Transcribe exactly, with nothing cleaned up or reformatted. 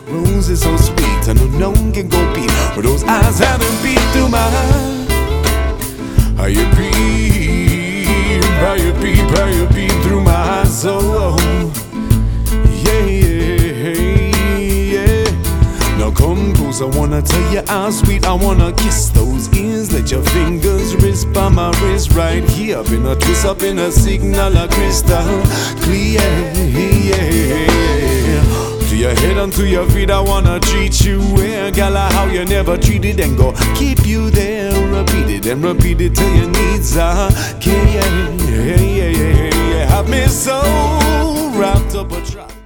Roses so sweet, I know no one can go beat. But those eyes haven't beat through my heart. How you beat, how you beat, how you beat through my soul. Yeah, yeah, yeah. Now come close, I wanna tell you how sweet. I wanna kiss those ears, let your fingers wrist by my wrist right here. Up in a twist, up in a signal, a crystal clear. To your head and to your feet, I wanna treat you well. Gala, how you never treated and go keep you there. Repeat it and repeat it till your needs are okay. Yeah, yeah, yeah, yeah, yeah. Have me so wrapped up a trap.